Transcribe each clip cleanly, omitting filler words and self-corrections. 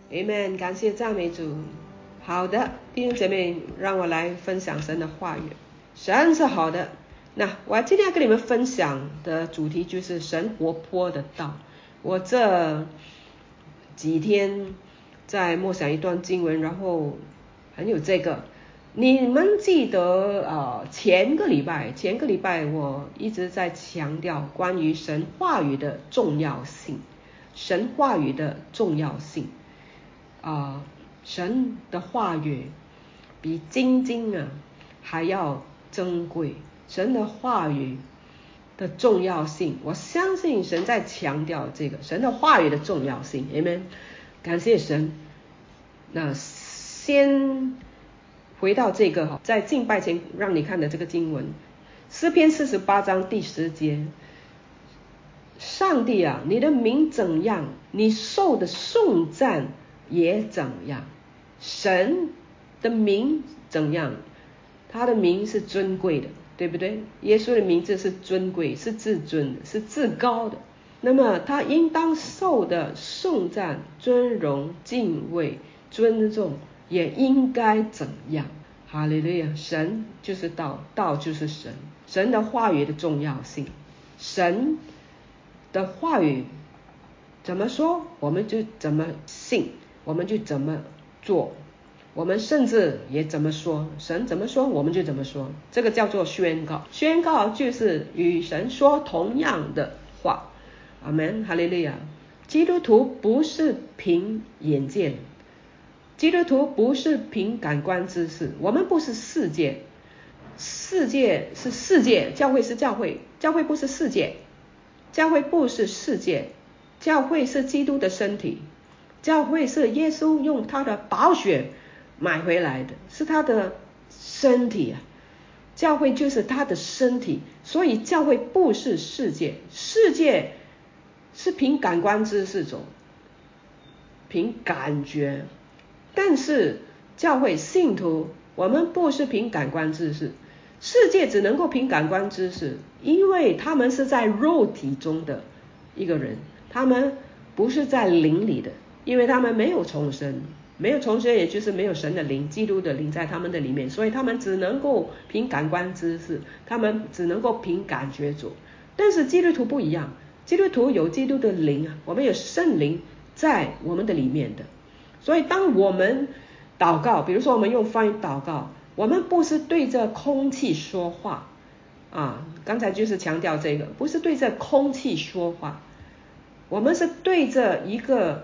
Amen， 感谢赞美主。好的，弟兄姐妹，让我来分享神的话语。神是好的。那我今天要跟你们分享的主题就是神活泼的道。我这几天在默想一段经文，然后很有这个，你们记得前个礼拜我一直在强调关于神话语的重要性，神话语的重要性。神的话语比金经还要珍贵，神的话语的重要性，我相信神在强调这个神的话语的重要性。 Amen， 感谢神。那先回到这个在敬拜前让你看的这个经文，诗篇48章第10节，上帝啊，你的名怎样，你受的颂赞也怎样。神的名怎样，他的名是尊贵的，对不对？耶稣的名字是尊贵，是至尊的，是至高的。那么他应当受的颂赞、尊荣、敬畏、尊重也应该怎样。哈利路亚，神就是道，道就是神，神的话语的重要性，神的话语怎么说我们就怎么信，我们就怎么做，我们甚至也怎么说，神怎么说我们就怎么说，这个叫做宣告。宣告就是与神说同样的话。阿们，哈利路亚。基督徒不是凭眼见，基督徒不是凭感官知识，我们不是世界，世界是世界，教会是教会，教会不是世界，教会不是世界，教会是基督的身体，教会是耶稣用他的宝血买回来的，是他的身体教会就是他的身体。所以教会不是世界，世界是凭感官知识走，凭感觉，但是教会信徒我们不是凭感官知识，世界只能够凭感官知识，因为他们是在肉体中的一个人，他们不是在灵里的，因为他们没有重生，没有重生也就是没有神的灵，基督的灵在他们的里面，所以他们只能够凭感官知识，他们只能够凭感觉走。但是基督徒不一样，基督徒有基督的灵我们有圣灵在我们的里面的。所以当我们祷告，比如说我们用方言祷告，我们不是对着空气说话刚才就是强调这个，不是对着空气说话，我们是对着一个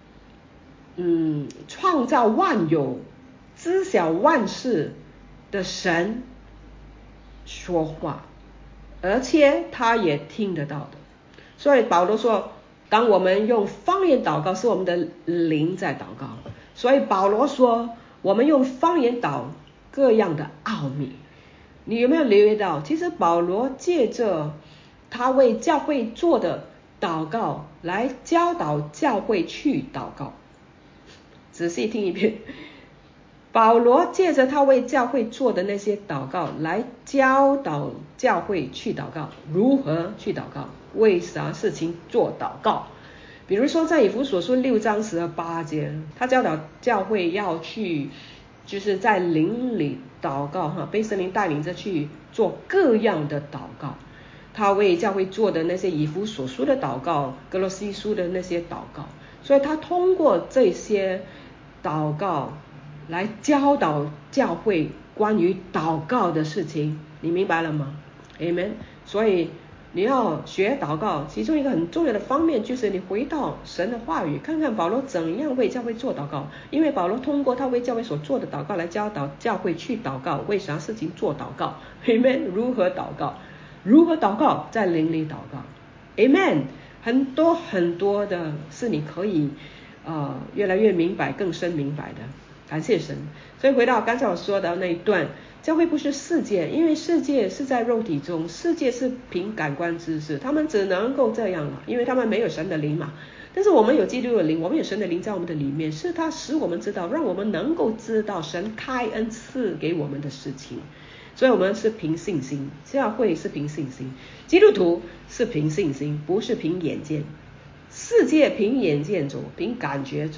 创造万有、知晓万事的神说话，而且他也听得到的。所以保罗说，当我们用方言祷告，是我们的灵在祷告。所以保罗说，我们用方言祷各样的奥秘。你有没有留意到，其实保罗借着他为教会做的祷告来教导教会去祷告。仔细听一遍，保罗借着他为教会做的那些祷告来教导教会去祷告，如何去祷告，为啥事情做祷告。比如说在以弗所书6章18节，他教导教会要去就是在灵里祷告被圣灵带领着去做各样的祷告。他为教会做的那些以弗所书的祷告，歌罗西书的那些祷告，所以他通过这些祷告来教导教会关于祷告的事情，你明白了吗？ Amen。 所以你要学祷告，其中一个很重要的方面就是你回到神的话语，看看保罗怎样为教会做祷告，因为保罗通过他为教会所做的祷告来教导教会去祷告，为啥事情做祷告。 Amen。 如何祷告，如何祷告，在灵里祷告。 Amen。 很多很多的是你可以越来越明白，更深明白的，感谢神。所以回到刚才我说的那一段，教会不是世界，因为世界是在肉体中，世界是凭感官知识，他们只能够这样了，因为他们没有神的灵嘛。但是我们有基督的灵，我们有神的灵在我们的里面，是他使我们知道，让我们能够知道神开恩赐给我们的事情。所以我们是凭信心，教会是凭信心，基督徒是凭信心，不是凭眼见。世界凭眼见走，凭感觉走，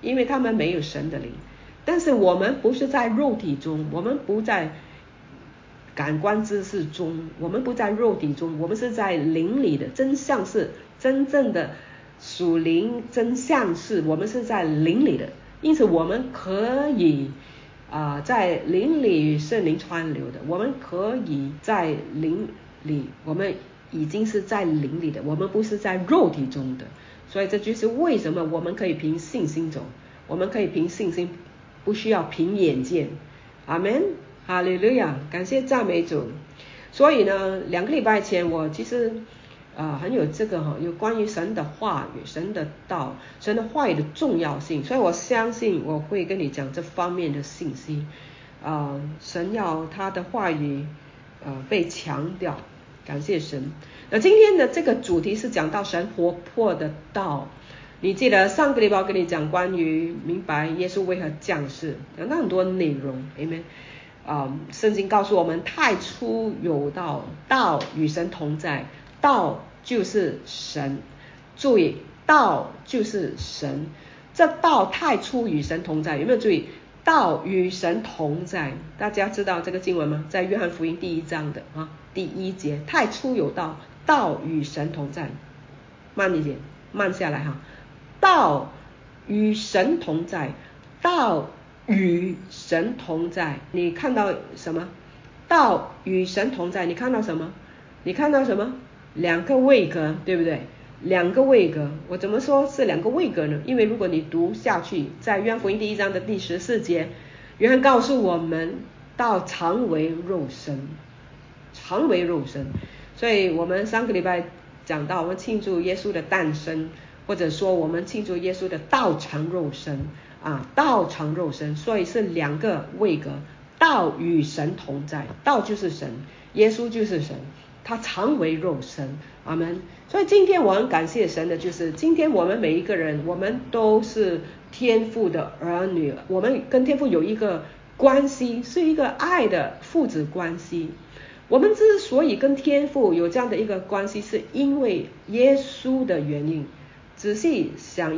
因为他们没有神的灵。但是我们不是在肉体中，我们不在感官知识中，我们不在肉体中，我们是在灵里的。真相是真正的属灵，真相是我们是在灵里的。因此我们可以在灵里圣灵川流的，我们可以在灵里，我们已经是在灵里的，我们不是在肉体中的。所以这就是为什么我们可以凭信心走，我们可以凭信心，不需要凭眼见。阿们，哈利路亚，感谢赞美主。所以呢2个礼拜前我其实很有这个有关于神的话语，神的道，神的话语的重要性。所以我相信我会跟你讲这方面的信息。神要他的话语被强调，感谢神。那今天的这个主题是讲到神活泼的道。你记得上个礼拜我跟你讲关于明白耶稣为何降世，讲到很多内容。Amen。圣经告诉我们太初有道，道与神同在，道就是神。注意，道就是神。这道太初与神同在，有没有注意？道与神同在，大家知道这个经文吗？在约翰福音第1章的第1节，太初有道，道与神同在。慢一点，慢下来道与神同在，道与神同在。你看到什么？道与神同在，你看到什么？你看到什么？2个位格，对不对？2个位格。我怎么说是2个位格呢？因为如果你读下去，在约翰福音第1章的第14节，约翰告诉我们道常为肉身，常为肉身。所以我们上个礼拜讲到我们庆祝耶稣的诞生，或者说我们庆祝耶稣的道成肉身道成肉身。所以是2个位格，道与神同在，道就是神，耶稣就是神，他常为肉身。阿们。所以今天我很感谢神的就是今天我们每一个人，我们都是天父的儿女，我们跟天父有一个关系，是一个爱的父子关系。我们之所以跟天父有这样的一个关系，是因为耶稣的原因。仔细想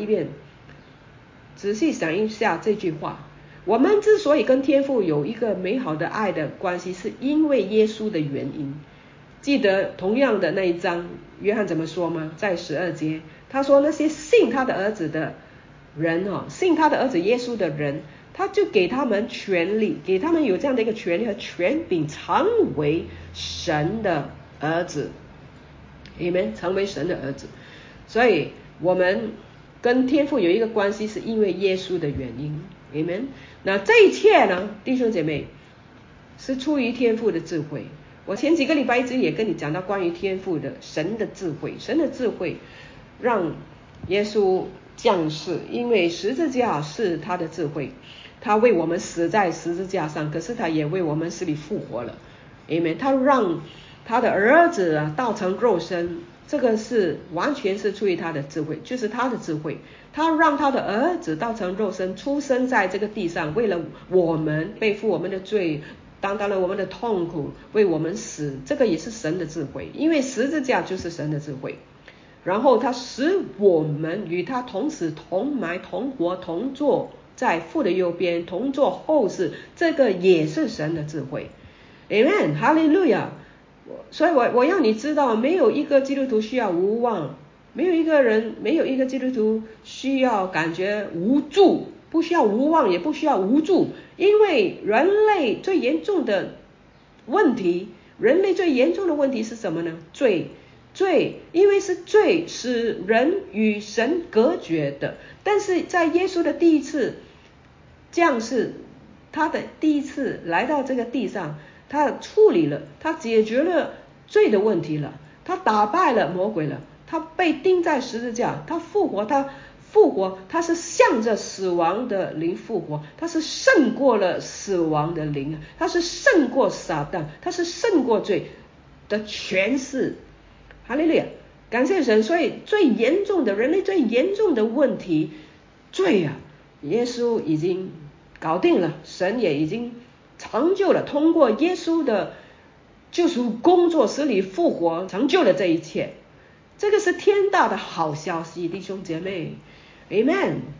一下这句话，我们之所以跟天父有一个美好的爱的关系，是因为耶稣的原因。记得同样的那一章约翰怎么说吗？在12节他说那些信他的儿子的人信他的儿子耶稣的人，他就给他们权利，给他们有这样的一个权利和权柄，成为神的儿子。Amen， 成为神的儿子。所以我们跟天父有一个关系，是因为耶稣的原因。Amen。那这一切呢，弟兄姐妹，是出于天父的智慧。我前几个礼拜一直也跟你讲到关于天父的神的智慧，神的智慧让耶稣降世，因为十字架是他的智慧，他为我们死在十字架上，可是他也为我们死里复活了。Amen。他让他的儿子道成肉身，这个是完全是出于他的智慧，就是他的智慧。他让他的儿子道成肉身，出生在这个地上，为了我们背负我们的罪，担当了我们的痛苦，为我们死，这个也是神的智慧，因为十字架就是神的智慧。然后他使我们与他同死同埋同活同坐在父的右边，同做后世，这个也是神的智慧。 Amen， 哈利路亚。所以我要你知道，没有一个基督徒需要无望，没有一个基督徒需要感觉无助，不需要无望，也不需要无助。因为人类最严重的问题是什么呢？罪，因为是罪使人与神隔绝的。但是在耶稣的第一次降世，他的第一次来到这个地上，他处理了，他解决了罪的问题了，他打败了魔鬼了，他被钉在十字架，他复活，他是向着死亡的灵复活，他是胜过了死亡的灵，他是胜过撒旦，他是胜过罪的权势。哈利路亚，感谢神。所以人类最严重的问题，罪耶稣已经搞定了，神也已经成就了，通过耶稣的救赎工作，死里复活，成就了这一切。这个是天大的好消息，弟兄姐妹。 Amen。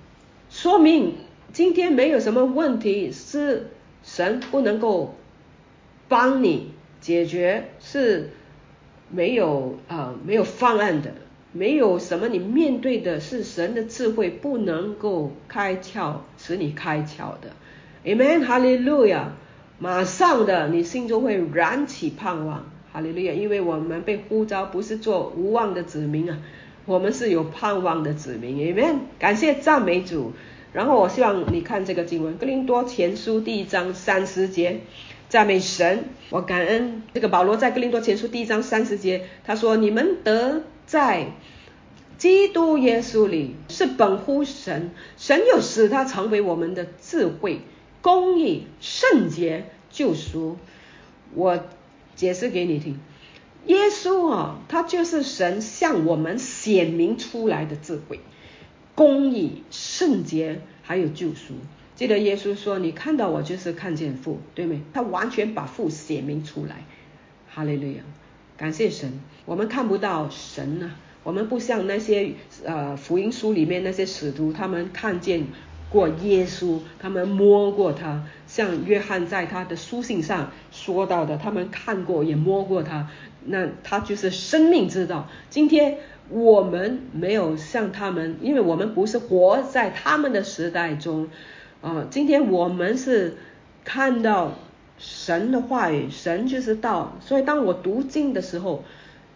说明今天没有什么问题是神不能够帮你解决，是没有方案的，没有什么你面对的是神的智慧不能够开窍使你开窍的。 Amen， 哈利路亚，马上的你心中会燃起盼望，哈利路亚，因为我们被呼召不是做无望的子民啊，我们是有盼望的子民。 Amen， 感谢赞美主。然后我希望你看这个经文，哥林多前书第1章30节，赞美神，我感恩这个保罗在哥林多前书第1章30节，他说你们得在基督耶稣里是本乎神，神又使他成为我们的智慧、公义、圣洁、救赎。我解释给你听，耶稣他就是神向我们显明出来的智慧、公义、圣洁还有救赎。记得耶稣说你看到我就是看见父，对没？他完全把父显明出来。哈利路亚，感谢神。我们看不到神啊，我们不像那些福音书里面那些使徒，他们看见过耶稣，他们摸过他，像约翰在他的书信上说到的，他们看过也摸过他，那他就是生命之道。今天我们没有像他们，因为我们不是活在他们的时代中，今天我们是看到神的话语，神就是道。所以当我读经的时候，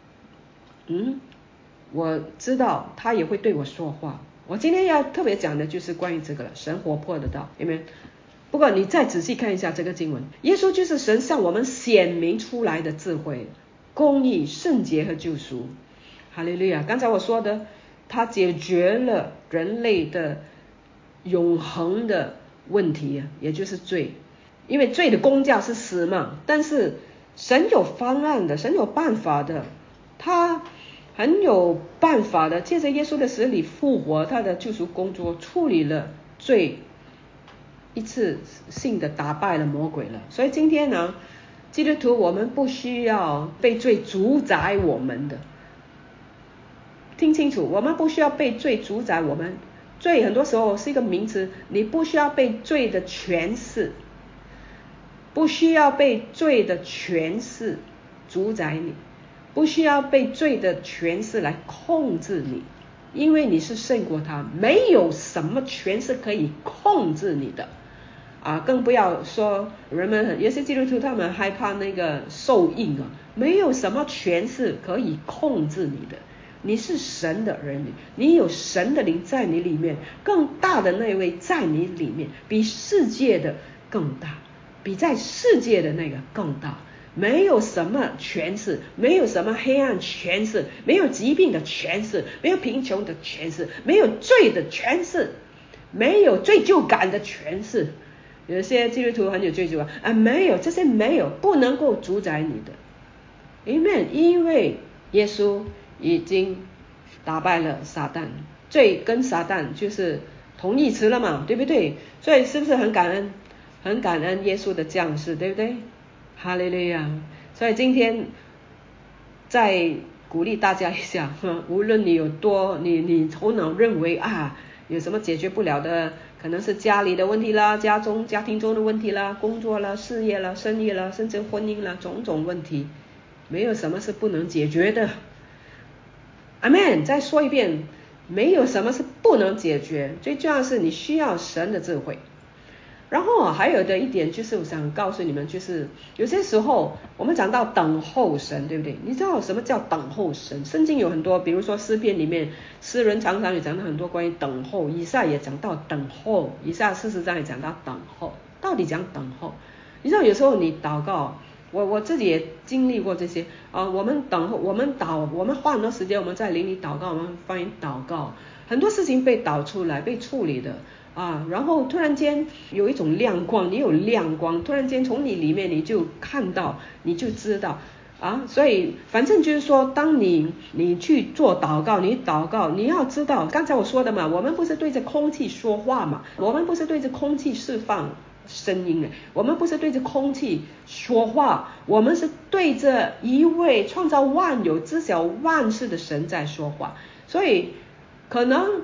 我知道他也会对我说话。我今天要特别讲的就是关于这个了，神活泼的道，有没有？不过你再仔细看一下这个经文，耶稣就是神向我们显明出来的智慧、公义、圣洁和救赎。哈利路亚！刚才我说的，他解决了人类的永恒的问题，也就是罪。因为罪的工价是死嘛，但是神有方案的，神有办法的，他很有办法的，借着耶稣的死里复活，他的救赎工作处理了罪，一次性的打败了魔鬼了。所以今天呢，基督徒我们不需要被罪主宰我们的，听清楚，我们不需要被罪主宰我们。罪很多时候是一个名词，你不需要被罪的权势，不需要被罪的权势主宰你，不需要被罪的权势来控制你，因为你是胜过他，没有什么权势可以控制你的更不要说人们有些基督徒他们害怕那个受印没有什么权势可以控制你的。你是神的儿女，你有神的灵在你里面，更大的那位在你里面，比世界的更大，比在世界的那个更大。没有什么权势，没有什么黑暗权势，没有疾病的权势，没有贫穷的权势，没有罪的权势，没有罪疚感的权势。有些基督徒很有罪疚没有，这些没有，不能够主宰你的。Amen， 因为耶稣已经打败了撒旦，罪跟撒旦就是同义词了嘛，对不对？所以是不是很感恩，很感恩耶稣的降世，对不对？哈利路亚！所以今天再鼓励大家一下，无论你有多你头脑认为有什么解决不了的，可能是家里的问题啦，家庭中的问题啦，工作啦，事业啦，生意啦，甚至婚姻啦，种种问题，没有什么是不能解决的。阿们，再说一遍，没有什么是不能解决，最重要的是你需要神的智慧。然后还有的一点就是我想告诉你们，就是有些时候我们讲到等候神，对不对？你知道什么叫等候神？圣经有很多，比如说诗篇里面，诗人常常也讲到很多关于等候，以赛也讲到等候，以赛40章也讲到等候。到底讲等候？你知道有时候你祷告，我自己也经历过这些我们等候，我们花很多时间我们在灵里祷告，我们翻译祷告，很多事情被导出来被处理的然后突然间有一种亮光，你有亮光，突然间从你里面你就看到，你就知道所以反正就是说，当你去做祷告，你祷告，你要知道刚才我说的嘛，我们不是对着空气说话嘛，我们不是对着空气释放声音我们不是对着空气说话，我们是对着一位创造万有知晓万事的神在说话。所以可能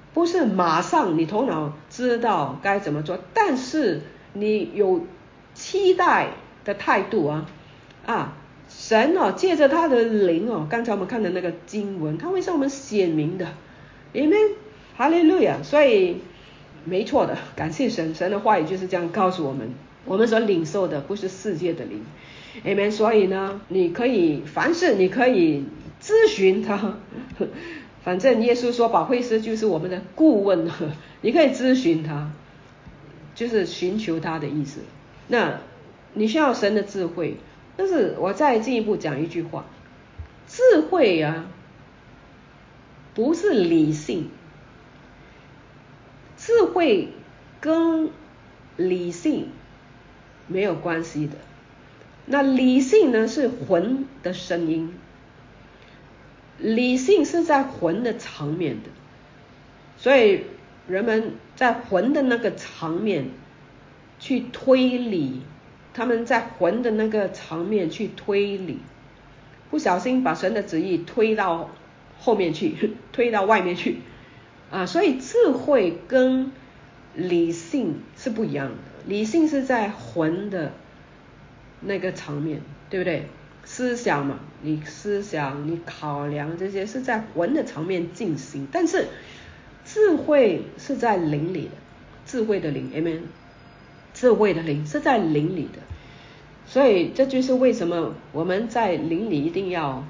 不是马上你头脑知道该怎么做，但是你有期待的态度神借着他的灵刚才我们看的那个经文，他会向我们显明的，Amen， 哈利路亚。所以没错的，感谢神，神的话语就是这样告诉我们，我们所领受的不是世界的灵，Amen。所以呢，你可以凡事你可以咨询他，反正耶稣说保惠师就是我们的顾问，你可以咨询他，就是寻求他的意思。那你需要神的智慧，但是我再进一步讲一句话，智慧不是理性，智慧跟理性没有关系的。那理性呢是魂的声音，理性是在魂的层面的，所以人们在魂的那个层面去推理，他们在魂的那个层面去推理，不小心把神的旨意推到后面去，推到外面去所以智慧跟理性是不一样的，理性是在魂的那个层面，对不对？思想嘛，你思想你考量这些是在魂的层面进行，但是智慧是在灵里的，智慧的灵 Amen， 智慧的灵是在灵里的。所以这就是为什么我们在灵里一定要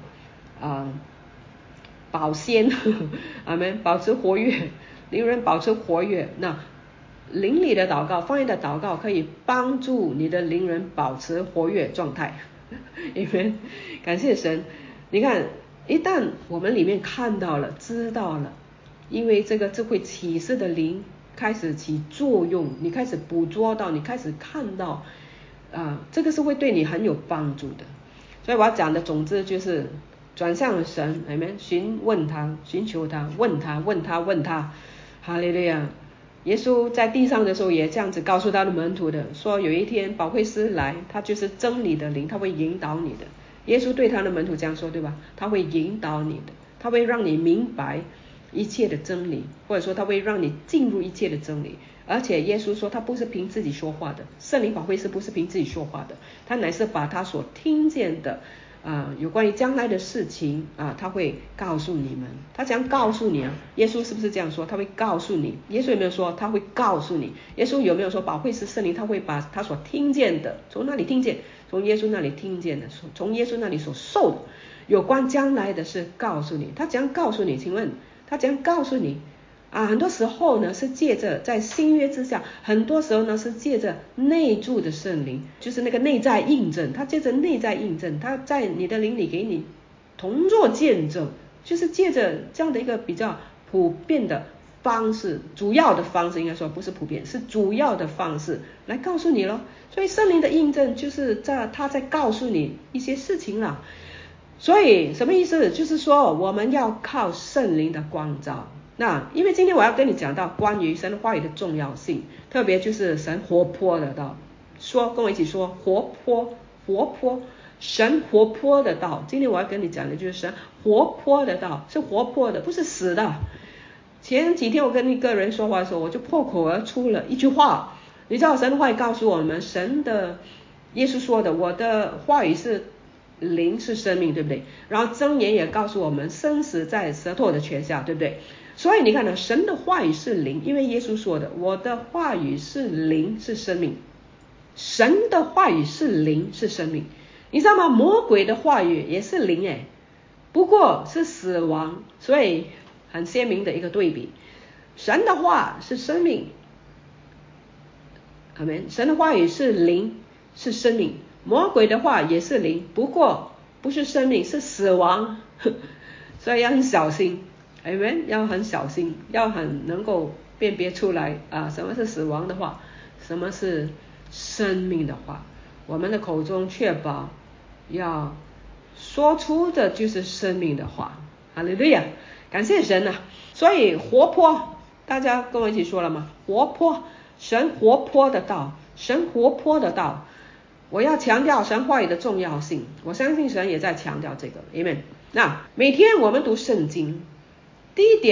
保鲜Amen， 保持活跃，灵人保持活跃。那灵里的祷告，方言的祷告可以帮助你的灵人保持活跃状态Amen， 感谢神。你看一旦我们里面看到了知道了，因为这个智慧启示的灵开始起作用，你开始捕捉到，你开始看到这个是会对你很有帮助的。所以我要讲的总之就是转向神，Amen， 询问他，寻求他，问他哈利路亚。耶稣在地上的时候也这样子告诉他的门徒的，说有一天保惠师来，他就是真理的灵，他会引导你的。耶稣对他的门徒这样说，对吧？他会引导你的，他会让你明白一切的真理，或者说他会让你进入一切的真理。而且耶稣说他不是凭自己说话的，圣灵保惠师不是凭自己说话的，他乃是把他所听见的有关于将来的事情他会告诉你们。他想告诉你耶稣是不是这样说？他会告诉你。耶稣有没有说他会告诉你？耶稣有没有说保惠师圣灵他会把他所听见的，从哪里听见？从耶稣那里听见的，从耶稣那里所受的有关将来的事告诉你。他讲告诉你，请问他讲告诉你很多时候呢是借着在新约之下，很多时候呢是借着内住的圣灵，就是那个内在印证，他借着内在印证，他在你的灵里给你同作见证，就是借着这样的一个比较普遍的方式，主要的方式应该说不是普遍，是主要的方式来告诉你咯。所以圣灵的印证就是他在告诉你一些事情啦。所以什么意思？就是说我们要靠圣灵的光照。那因为今天我要跟你讲到关于神话语的重要性，特别就是神活泼的道，跟我一起说活泼，神活泼的道。今天我要跟你讲的就是神活泼的道，是活泼的，不是死的。前几天我跟一个人说话的时候，我就破口而出了一句话，你知道神的话语告诉我们，神的耶稣说的，我的话语是灵是生命，对不对？然后箴言也告诉我们，生死在舌头的权下，对不对？所以你看呢，神的话语是灵，因为耶稣说的，我的话语是灵是生命。神的话语是灵是生命，你知道吗？魔鬼的话语也是灵不过是死亡，所以很鲜明的一个对比。神的话是生命，阿们。神的话语是灵是生命，魔鬼的话也是灵，不过不是生命，是死亡所以要很小心，阿们，要很小心，要很能够辨别出来什么是死亡的话，什么是生命的话。我们的口中确保要说出的就是生命的话，哈利路亚，感谢神啊。所以活泼，大家跟我一起说了吗？活泼，神活泼的道，神活泼的道。我要强调神话语的重要性，我相信神也在强调这个 Amen。 那每天我们读圣经，第一点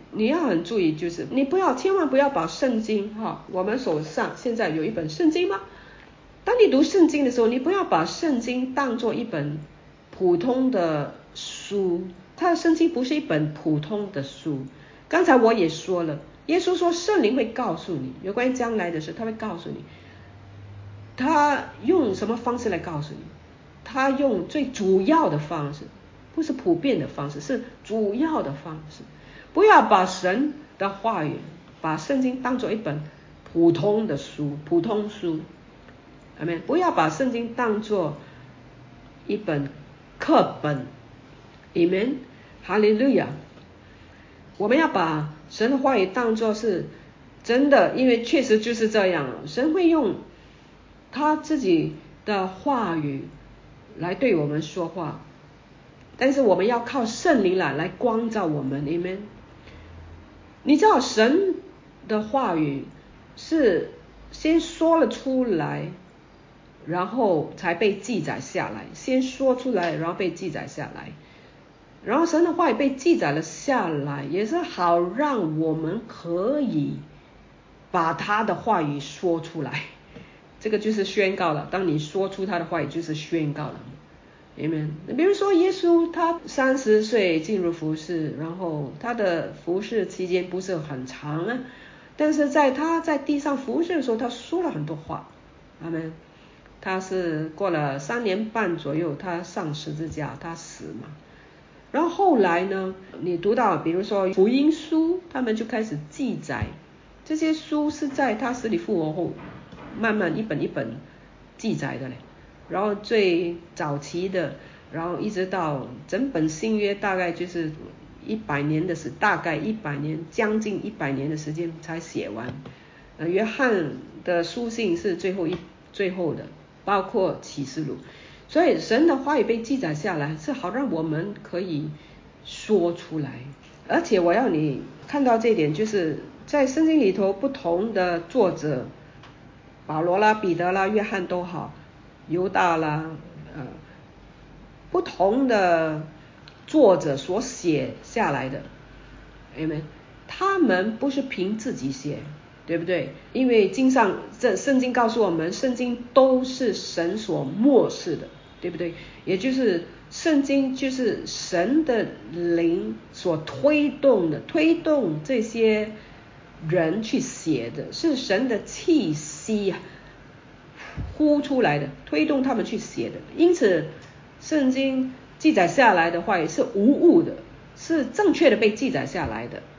你要很注意，就是你千万不要把圣经我们手上现在有一本圣经吗？当你读圣经的时候，你不要把圣经当作一本普通的书，它的圣经不是一本普通的书。刚才我也说了，耶稣说圣灵会告诉你有关于将来的事，他会告诉你，他用什么方式来告诉你？他用最主要的方式，不是普遍的方式，是主要的方式。不要把神的话语，把圣经当作一本普通的书，普通书。Amen。不要把圣经当作一本课本。Amen。哈利路亚。我们要把神的话语当作是真的，因为确实就是这样，神会用他自己的话语来对我们说话，但是我们要靠圣灵来光照我们。Amen。你知道神的话语是先说了出来，然后才被记载下来，先说出来然后被记载下来，然后神的话语被记载了下来，也是好让我们可以把他的话语说出来。这个就是宣告了，当你说出他的话语就是宣告了。Amen。比如说耶稣他30岁进入服事，然后他的服事期间不是很长啊，但是他在地上服事的时候，他说了很多话。Amen。他是过了3年半左右，他上十字架，他死嘛。然后后来呢，你读到比如说福音书，他们就开始记载，这些书是在他死里复活后慢慢一本一本记载的嘞。然后最早期的，然后一直到整本新约大概就是100年的时，大概100年，将近100年的时间才写完。约翰的书信是最后的，包括启示录。所以神的话语被记载下来，是好让我们可以说出来。而且我要你看到这一点，就是在圣经里头不同的作者，保罗啦、彼得啦、约翰都好，犹大啦，不同的作者所写下来的，他们不是凭自己写，对不对？因为圣经告诉我们，圣经都是神所默示的，对不对？也就是圣经就是神的灵所推动这些人去写的，是神的气息呼出来的，推动他们去写的。因此圣经记载下来的话也是无误的，是正确的被记载下来的，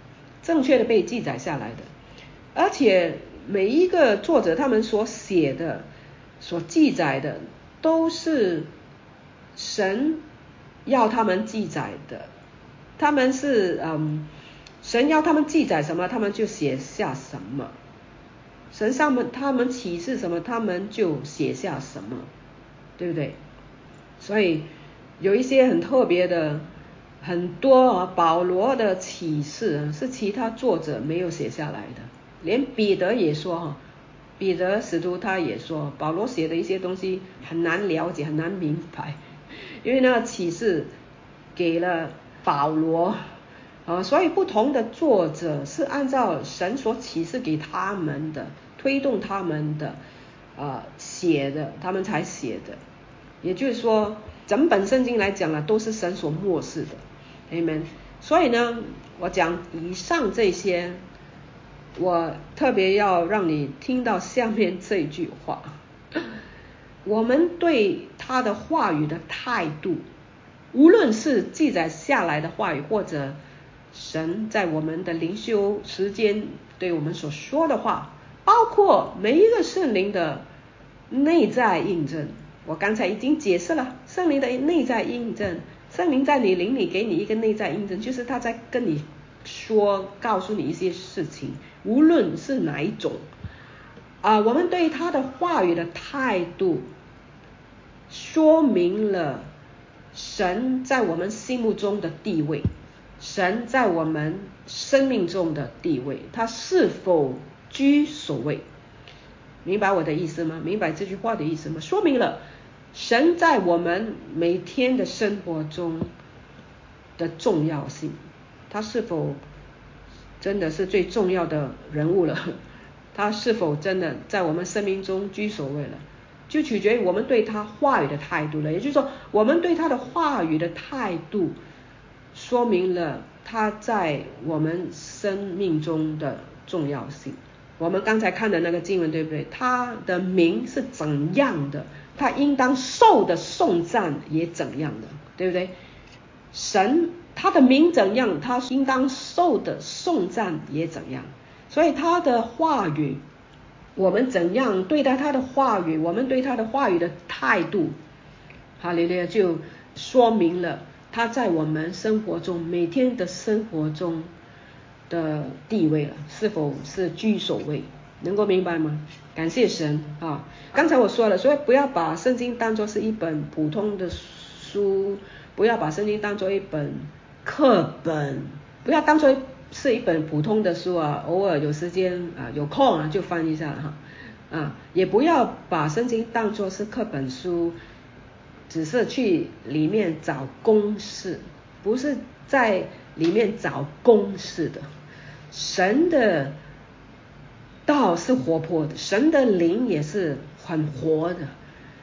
而且每一个作者他们所写的所记载的都是神要他们记载的，他们是神要他们记载什么他们就写下什么，神上他们启示什么他们就写下什么，对不对？所以有一些很特别的，很多保罗的启示是其他作者没有写下来的。连彼得也说，彼得使徒他也说，保罗写的一些东西很难了解，很难明白，因为那个启示给了保罗，所以不同的作者是按照神所启示给他们的，推动他们的写的，他们才写的。也就是说整本圣经来讲都是神所默示的。 Amen。 所以呢，我讲以上这些，我特别要让你听到下面这句话，我们对他的话语的态度，无论是记载下来的话语，或者神在我们的灵修时间对我们所说的话，包括每一个圣灵的内在印证。我刚才已经解释了圣灵的内在印证，圣灵在你灵里给你一个内在印证，就是他在跟你说，告诉你一些事情，无论是哪一种我们对他的话语的态度，说明了神在我们心目中的地位，神在我们生命中的地位，他是否居首位。明白我的意思吗？明白这句话的意思吗？说明了神在我们每天的生活中的重要性，他是否真的是最重要的人物了，他是否真的在我们生命中居首位了，就取决于我们对他话语的态度了。也就是说，我们对他的话语的态度说明了他在我们生命中的重要性。我们刚才看的那个经文，对不对？他的名是怎样的，他应当受的颂赞也怎样的，对不对？神他的名怎样，他应当受的颂赞也怎样。所以他的话语，我们怎样对待他的话语，我们对他的话语的态度，哈利路亚，就说明了他在我们生活中每天的生活中的地位了，是否是居首位，能够明白吗？感谢神啊！刚才我说了，所以不要把圣经当作是一本普通的书，不要把圣经当作一本课本，不要当作是一本普通的书啊，偶尔有时间啊有空啊就翻一下哈也不要把圣经当作是课本书，只是去里面找公式，不是在里面找公式的。神的道是活泼的，神的灵也是很活的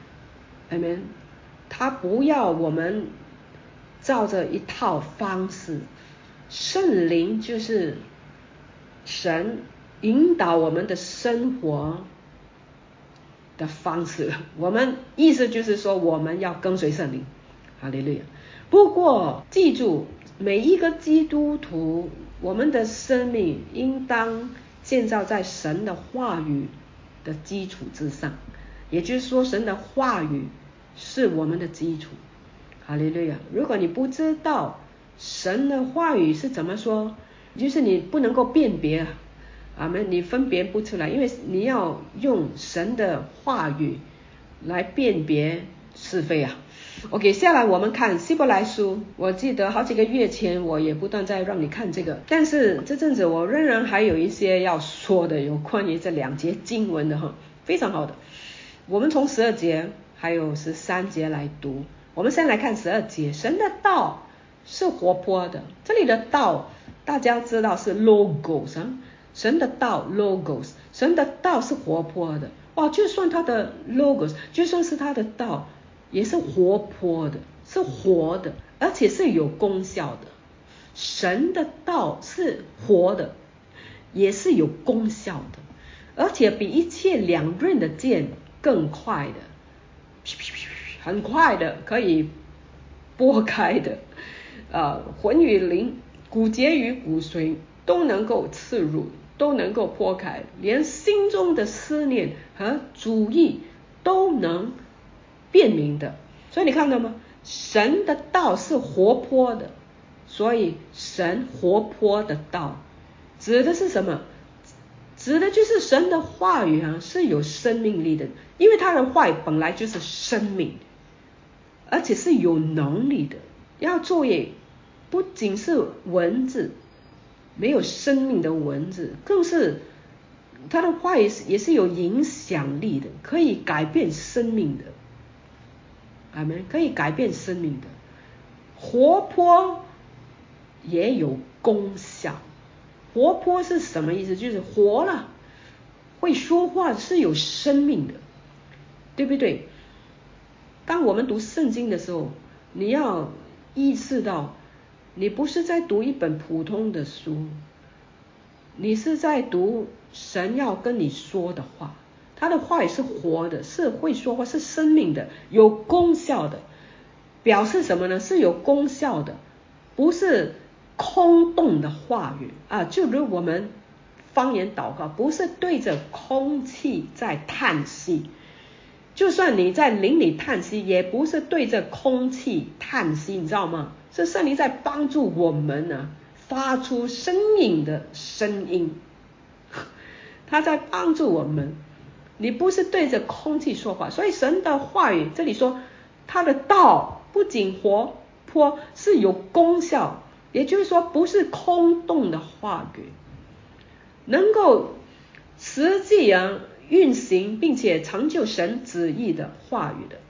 Amen。 他不要我们照着一套方式，圣灵就是神引导我们的生活的方式，我们意思就是说我们要跟随圣灵，哈利路亚。不过记住，每一个基督徒，我们的生命应当建造在神的话语的基础之上，也就是说神的话语是我们的基础，哈利路亚。如果你不知道神的话语是怎么说，就是你不能够辨别你分别不出来，因为你要用神的话语来辨别是非啊。OK， 下来我们看希伯来书，我记得好几个月前我也不断在让你看这个，但是这阵子我仍然还有一些要说的，有关于这2节经文的非常好的。我们从12节还有13节来读。我们先来看12节，神的道是活泼的，这里的道大家知道是 logos 神的道 logos， 神的道是活泼的。就算他的 logos， 就算是他的道也是活泼的，是活的，而且是有功效的。神的道是活的，也是有功效的，而且比一切两刃的剑更快的，很快的可以拨开的魂与灵，骨节与骨髓都能够刺入，都能够破开，连心中的思念和主意都能辨明的。所以你看到吗？神的道是活泼的，所以神活泼的道指的是什么？指的就是神的话语是有生命力的，因为他的话语本来就是生命，而且是有能力的。要注意，不仅是文字，没有生命的文字，更是他的话语也是有影响力的，可以改变生命的。阿们，可以改变生命的。活泼也有功效。活泼是什么意思？就是活了，会说话，是有生命的，对不对？当我们读圣经的时候，你要意识到，你不是在读一本普通的书，你是在读神要跟你说的话。他的话也是活的，是会说话，是生命的，有功效的。表示什么呢？是有功效的，不是空洞的话语就如我们方言祷告，不是对着空气在叹息。就算你在灵里叹息，也不是对着空气叹息，你知道吗？是圣灵在帮助我们发出生命的声音，他在帮助我们。你不是对着空气说话，所以神的话语这里说他的道不仅活泼，是有功效，也就是说不是空洞的话语，能够实际运行并且成就神旨意的话语的。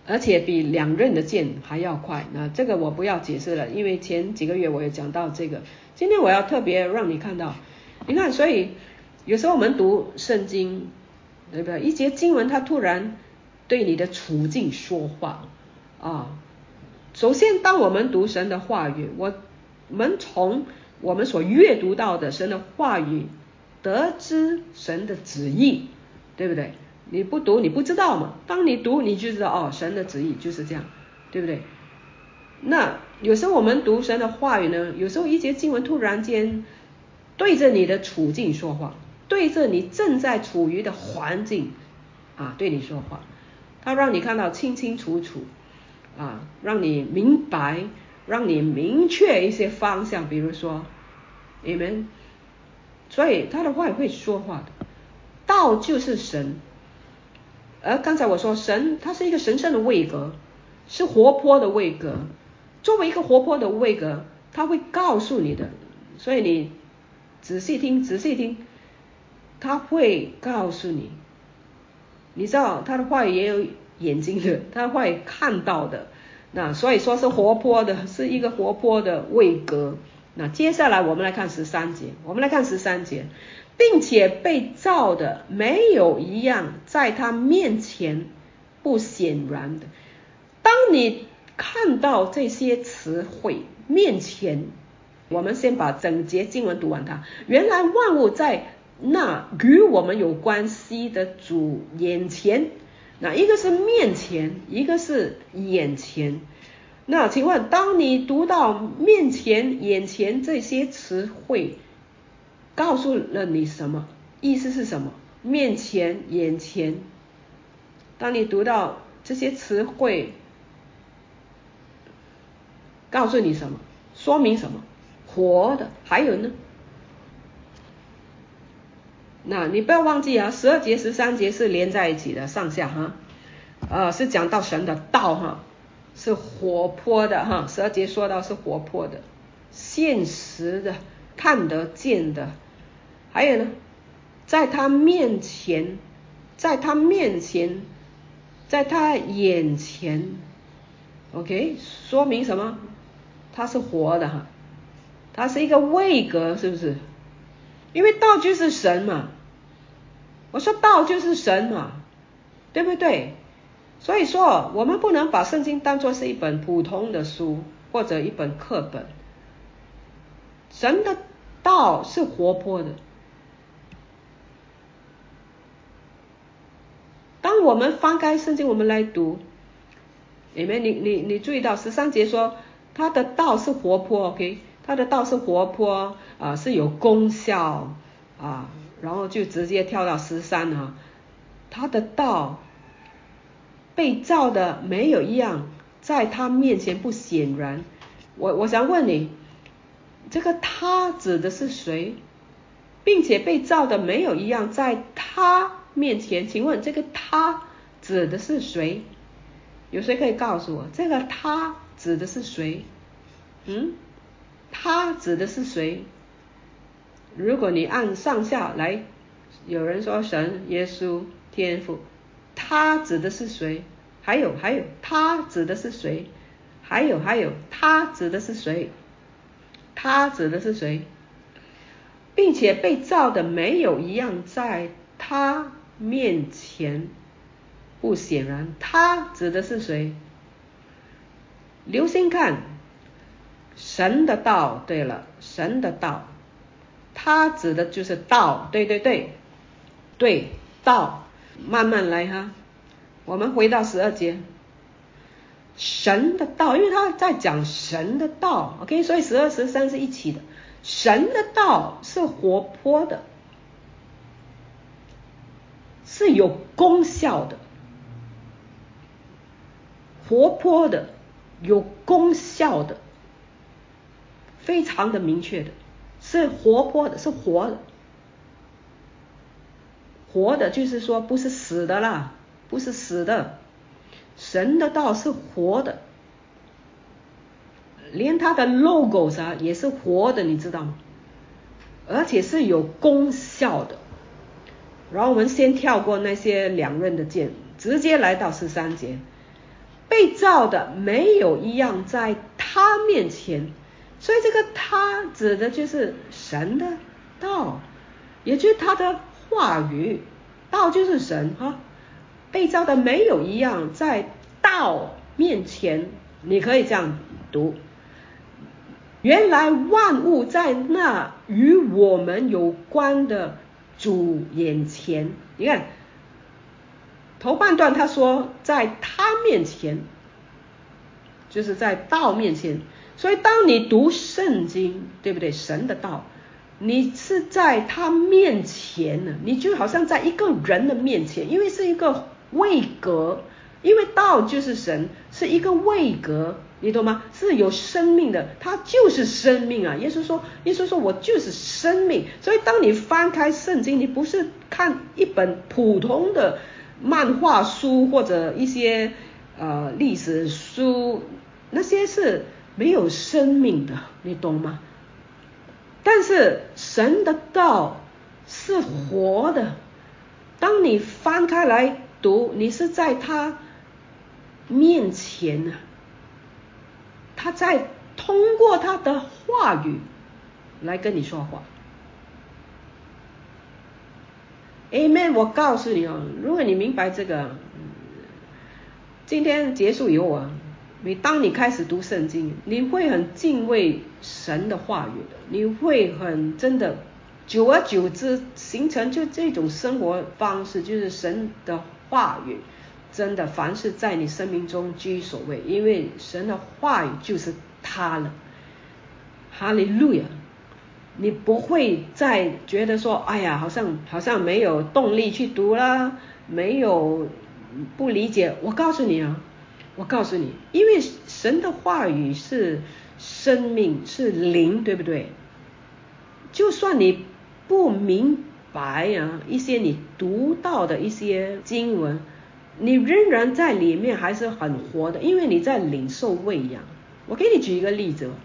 而且比两刃的剑还要快。那这个我不要解释了，因为前几个月我也讲到这个。今天我要特别让你看到，你看，所以有时候我们读圣经，对不对？一节经文它突然对你的处境说话啊。首先，当我们读神的话语，我们从我们所阅读到的神的话语得知神的旨意，对不对？你不读你不知道嘛，当你读你就知道，哦，神的旨意就是这样，对不对？那有时候我们读神的话语呢，有时候一节经文突然间对着你的处境说话，对着你正在处于的环境啊对你说话，它让你看到清清楚楚啊，让你明白，让你明确一些方向。比如说你们，所以他的话语会说话的。道就是神，而刚才我说神它是一个神圣的位格，是活泼的位格。作为一个活泼的位格，他会告诉你的，所以你仔细听仔细听，他会告诉你。你知道他的话语也有眼睛的，他的话语看到的，那所以说是活泼的，是一个活泼的位格。那接下来我们来看13节，并且被造的没有一样在他面前不显然的。当你看到这些词汇面前，我们先把整节经文读完它。原来万物在那与我们有关系的主眼前，那一个是面前，一个是眼前。那请问当你读到面前眼前这些词汇告诉了你什么？意思是什么？面前眼前，当你读到这些词汇告诉你什么？说明什么？活的。还有呢，那你不要忘记啊，12节13节是连在一起的，上下哈，是讲到神的道哈，是活泼的哈。12节说到是活泼的，现实的，看得见的。还有呢，在他面前，在他面前，在他眼前 ，OK， 说明什么？它是活的哈，它是一个位格，是不是？因为道就是神嘛，我说道就是神嘛，对不对？所以说我们不能把圣经当作是一本普通的书或者一本课本，神的道是活泼的。当我们翻开圣经我们来读，你注意到13节说他的道是活泼 ，OK， 他的道是活泼是有功效然后就直接跳到13哈，他的道被造的没有一样在他面前不显然。我想问你，这个他指的是谁？并且被造的没有一样在他面前，请问这个他指的是谁？有谁可以告诉我这个他指的是谁？他指的是谁？如果你按上下来，有人说神、耶稣、天父，他指的是谁？还有他指的是谁？还有他指的是谁？他指的是谁？并且被造的没有一样在他面前不显然。他指的是谁？留心看，神的道。对了，神的道，他指的就是道。对，道。慢慢来哈，我们回到12节，神的道，因为他在讲神的道 ，OK， 所以12、13是一起的。神的道是活泼的，是有功效的，活泼的，有功效的，非常的明确的，是活泼的，是活的。活的就是说不是死的啦，不是死的，神的道是活的，连他的 logo 也是活的，你知道吗？而且是有功效的。然后我们先跳过那些两刃的剑，直接来到13节。 被造的没有一样在他面前。所以这个他指的就是神的道，也就是他的话语，道就是神哈。被造的没有一样在道面前，你可以这样读，原来万物在那与我们有关的主眼前。你看头半段他说在他面前，就是在道面前。所以当你读圣经，对不对？神的道，你是在他面前呢，你就好像在一个人的面前，因为是一个位格，因为道就是神，是一个位格，你懂吗？是有生命的，它就是生命啊。耶稣说我就是生命。所以当你翻开圣经，你不是看一本普通的漫画书或者一些历史书，那些是没有生命的，你懂吗？但是神的道是活的，当你翻开来读，你是在他面前啊，他在通过他的话语来跟你说话。 Amen。 我告诉你如果你明白这个，今天结束以后当你开始读圣经，你会很敬畏神的话语的，你会很真的久而久之形成就这种生活方式，就是神的话语真的凡是在你生命中居首位，因为神的话语就是他了。哈利路亚。你不会再觉得说哎呀好像没有动力去读啦，没有不理解。我告诉你，因为神的话语是生命，是灵，对不对？就算你不明白一些你读到的一些经文，你仍然在里面还是很活的，因为你在领受喂养。我给你举一个例子，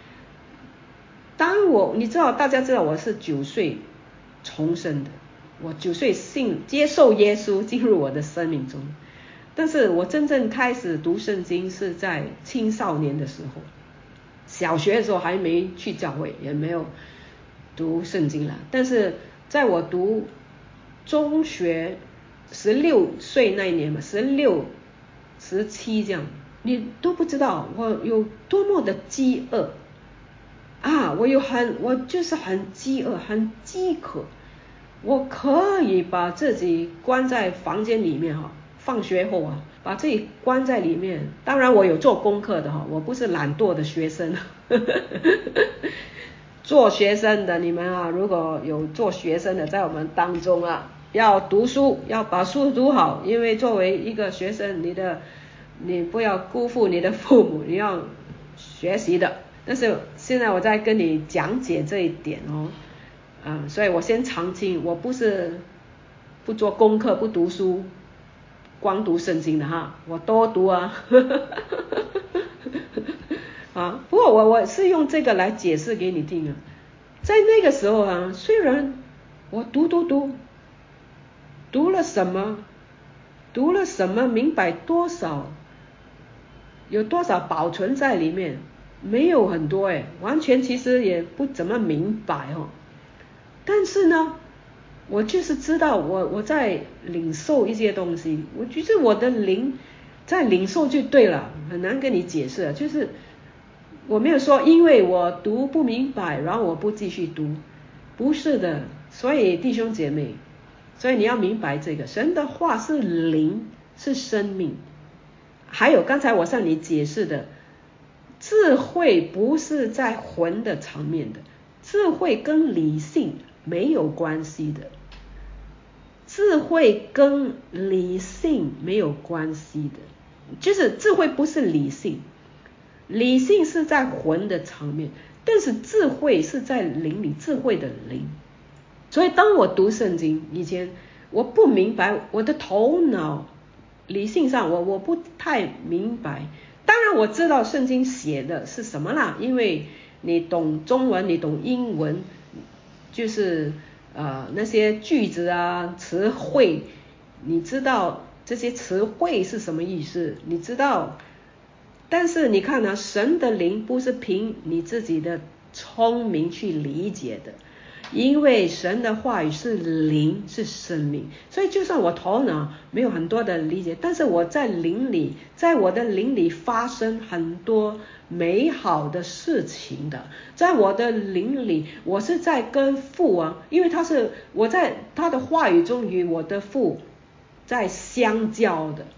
你知道，大家知道我是9岁重生的，我9岁接受耶稣进入我的生命中，但是我真正开始读圣经是在青少年的时候，小学的时候还没去教会，也没有读圣经了。但是在我读中学16岁那一年嘛，16、17这样，你都不知道我有多么的饥饿我就是很饥饿，很饥渴，我可以把自己关在房间里面放学后把自己关在里面。当然我有做功课的我不是懒惰的学生做学生的你们如果有做学生的在我们当中要读书，要把书读好，因为作为一个学生，你不要辜负你的父母，你要学习的。但是现在我在跟你讲解这一点所以我先澄清，我不是不做功课不读书光读圣经的我多读不过我是用这个来解释给你听在那个时候虽然我读了什么明白多少，有多少保存在里面，没有很多完全其实也不怎么明白但是呢我就是知道我在领受一些东西，我觉得我的灵在领受就对了，很难跟你解释就是我没有说因为我读不明白然后我不继续读，不是的。所以弟兄姐妹，所以你要明白这个神的话是灵，是生命。还有刚才我向你解释的，智慧不是在魂的层面的，智慧跟理性没有关系的，智慧跟理性没有关系的，就是智慧不是理性，理性是在魂的层面，但是智慧是在灵里，智慧的灵。所以当我读圣经以前，我不明白，我的头脑理性上我不太明白。当然我知道圣经写的是什么啦，因为你懂中文，你懂英文，就是那些句子词汇，你知道这些词汇是什么意思，你知道。但是你看神的灵不是凭你自己的聪明去理解的，因为神的话语是灵，是生命。所以就算我头脑没有很多的理解，但是我在我的灵里发生很多美好的事情的。在我的灵里，我是在跟父因为我在他的话语中与我的父在相交的。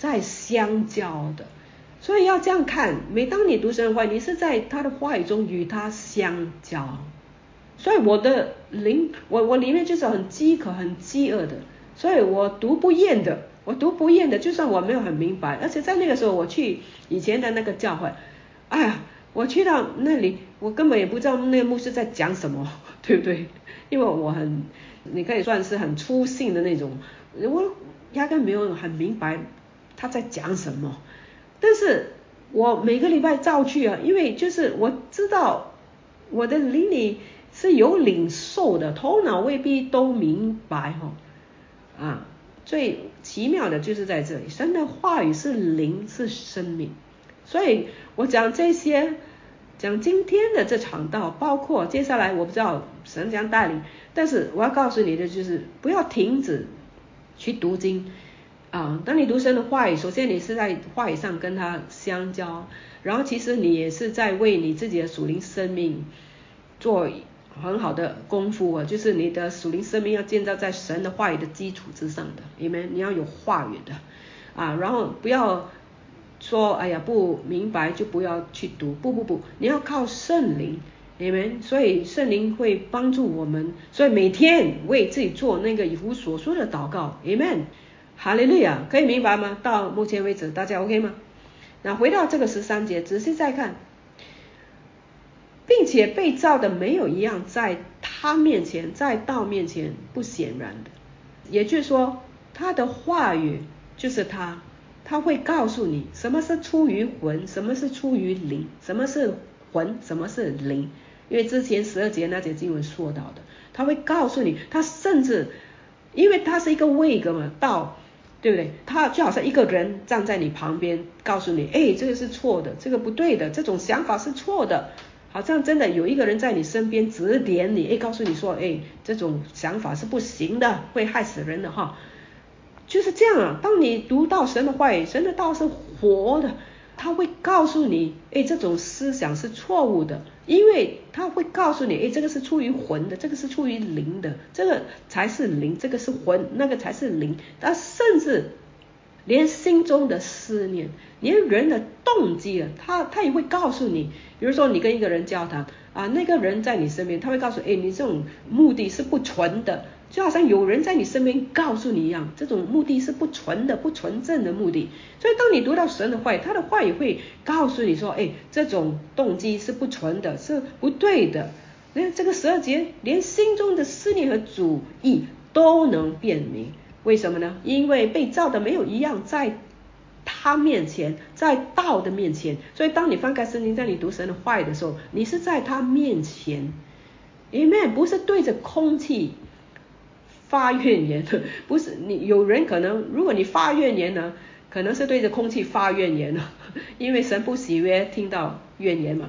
所以要这样看，每当你读神的话，你是在他的话语中与他相交。所以我的灵，我里面就是很饥渴很饥饿的，所以我读不厌的，就算我没有很明白。而且在那个时候我去以前的那个教会，我去到那里，我根本也不知道那个牧师在讲什么，对不对？因为你可以算是很粗信的那种，我压根没有很明白他在讲什么。但是我每个礼拜照去因为就是我知道我的灵里是有领受的，头脑未必都明白最奇妙的就是在这里，神的话语是灵，是生命。所以我讲这些，讲今天的这场道，包括接下来我不知道神将带领，但是我要告诉你的就是不要停止去读经当你读神的话语，首先你是在话语上跟他相交，然后其实你也是在为你自己的属灵生命做很好的功夫就是你的属灵生命要建造在神的话语的基础之上的，你要有话语的然后不要说不明白就不要去读，不，你要靠圣灵所以圣灵会帮助我们，所以每天为自己做那个以弗所说的祷告，Amen，哈利路亚，可以明白吗？到目前为止大家 OK 吗？那回到这个13节，仔细再看，并且被造的没有一样在他面前，在道面前不显然的，也就是说他的话语就是他会告诉你什么是出于魂，什么是出于灵，什么是魂，什么是灵。因为之前12节那节经文说到的，他会告诉你，他甚至因为他是一个位格嘛，道对不对？他就好像一个人站在你旁边告诉你这个是错的，这个不对的，这种想法是错的，好像真的有一个人在你身边指点你告诉你说这种想法是不行的，会害死人的就是这样当你读到神的话语，神的道是活的，他会告诉你这种思想是错误的，因为他会告诉你这个是出于魂的，这个是出于灵的，这个才是灵，这个是魂，那个才是灵。他甚至连心中的思念，连人的动机他也会告诉你。比如说你跟一个人交谈那个人在你身边，他会告诉你这种目的是不纯的，就好像有人在你身边告诉你一样，这种目的是不纯的，不纯正的目的。所以当你读到神的话语，他的话语会告诉你说这种动机是不纯的，是不对的。这个12节连心中的思念和主意都能辨明，为什么呢？因为被造的没有一样在他面前，在道的面前。所以当你翻开圣经，在你读神的话语的时候，你是在他面前 Amen， 不是对着空气发怨言，不是你有人可能如果你发怨言呢，可能是对着空气发怨言因为神不喜悦听到怨言嘛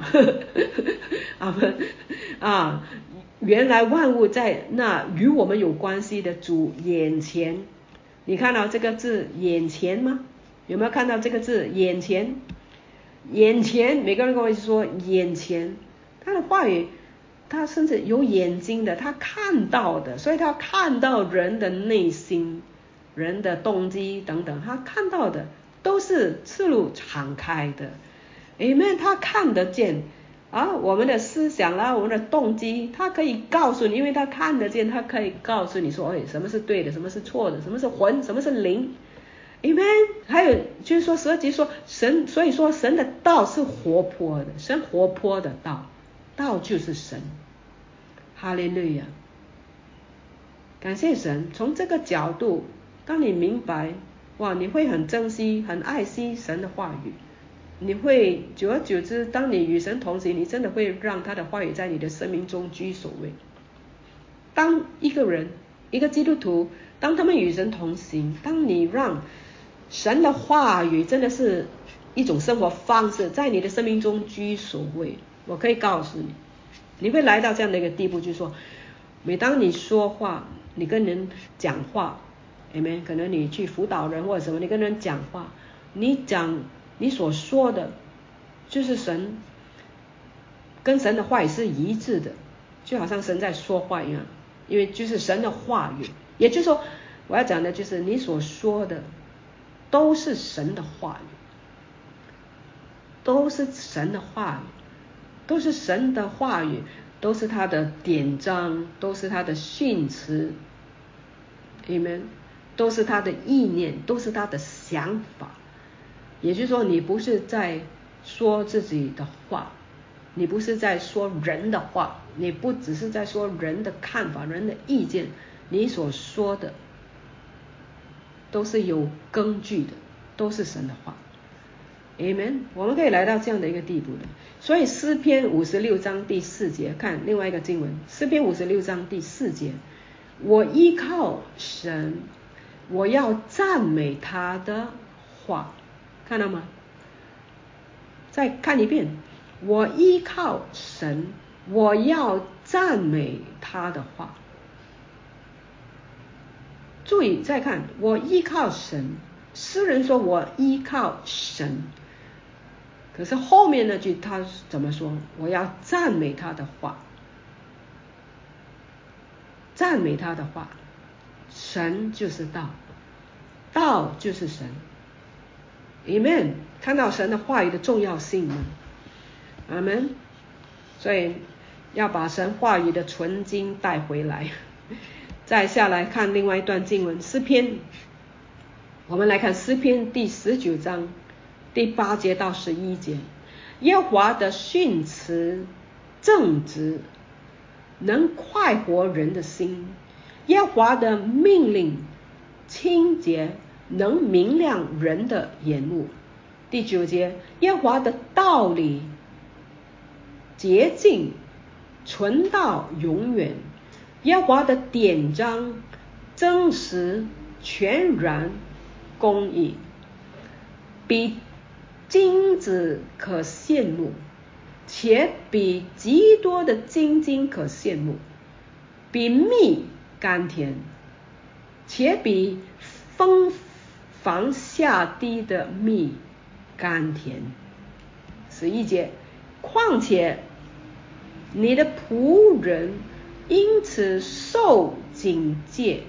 原来万物在那与我们有关系的主眼前。你看到这个字眼前吗？有没有看到这个字眼前？眼前，每个人跟我一起说眼前。他的话语他甚至有眼睛的，他看到的，所以他看到人的内心，人的动机等等，他看到的都是赤露敞开的。Amen， 他看得见我们的思想啦，我们的动机，他可以告诉你，因为他看得见，他可以告诉你说什么是对的，什么是错的，什么是魂，什么是灵。Amen。 还有就是说12节说神，所以说神的道是活泼的，神活泼的道就是神。哈利路亚，感谢神。从这个角度当你明白你会很珍惜很爱惜神的话语，你会久而久之，当你与神同行，你真的会让他的话语在你的生命中居首位。当一个人一个基督徒，当他们与神同行，当你让神的话语真的是一种生活方式，在你的生命中居首位。我可以告诉你，你会来到这样的一个地步，就是说每当你说话，你跟人讲话，可能你去辅导人或者什么，你跟人讲话，你讲你所说的就是神跟神的话语是一致的，就好像神在说话一样，因为就是神的话语。也就是说我要讲的就是你所说的都是神的话语，都是神的话语，都是神的话语，都是他的典章，都是他的训词，Amen， 都是他的意念，都是他的想法。也就是说你不是在说自己的话，你不是在说人的话，你不只是在说人的看法，人的意见，你所说的都是有根据的，都是神的话。Amen， 我们可以来到这样的一个地步的。所以诗篇56章第4节，看另外一个经文，诗篇56章第4节，我依靠神，我要赞美他的话。看到吗？再看一遍，我依靠神，我要赞美他的话。注意再看，我依靠神，诗人说我依靠神，可是后面那句他怎么说？我要赞美他的话，赞美他的话。神就是道，道就是神。Amen， 看到神的话语的重要性吗？阿们。所以要把神话语的纯净带回来。再下来看另外一段经文，诗篇，我们来看诗篇第19章第8节到11节，耶和华的训词正直，能快活人的心，耶和华的命令清洁，能明亮人的眼目。第9节，耶和华的道理洁净，存到永远，耶和华的典章真实，全然公义，比金子可羡慕，且比极多的金金可羡慕，比蜜甘甜，且比蜂房下滴的蜜甘甜。11节，况且你的仆人因此受警戒，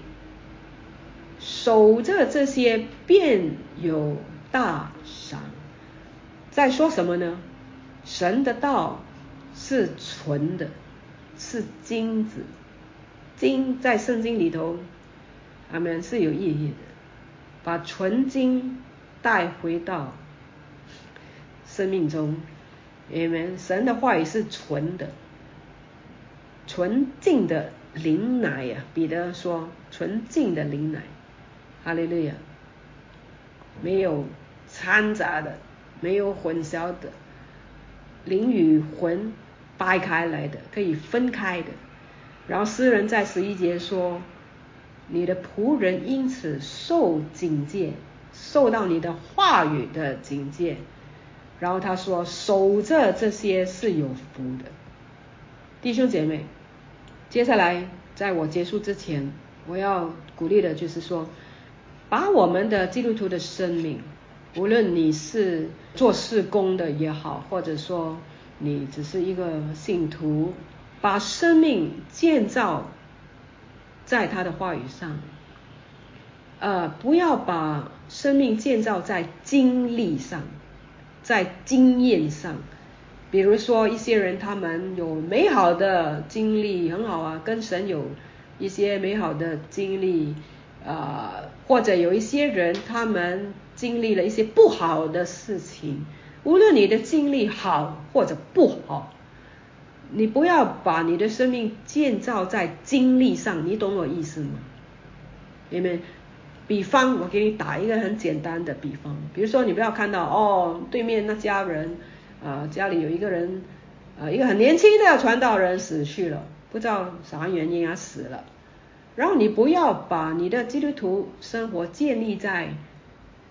守着这些便有大赏。在说什么呢？神的道是纯的，是金子。金在圣经里头，阿们，是有意义的，把纯金带回到生命中。阿们，神的话语是纯的，纯净的灵奶呀。彼得说纯净的灵奶，哈利路亚，没有掺杂的，没有混淆的，灵与魂掰开来的，可以分开的。然后诗人在11节说，你的仆人因此受警戒，受到你的话语的警戒。然后他说守着这些是有福的。弟兄姐妹，接下来在我结束之前，我要鼓励的就是说，把我们的基督徒的生命，无论你是做事工的也好，或者说你只是一个信徒，把生命建造在他的话语上，不要把生命建造在经历上，在经验上。比如说一些人他们有美好的经历，很好啊，跟神有一些美好的经历，或者有一些人他们经历了一些不好的事情。无论你的经历好或者不好，你不要把你的生命建造在经历上，你懂我意思吗？因为比方我给你打一个很简单的比方，比如说你不要看到对面那家人家里有一个人一个很年轻的传道人死去了，不知道啥原因死了，然后你不要把你的基督徒生活建立在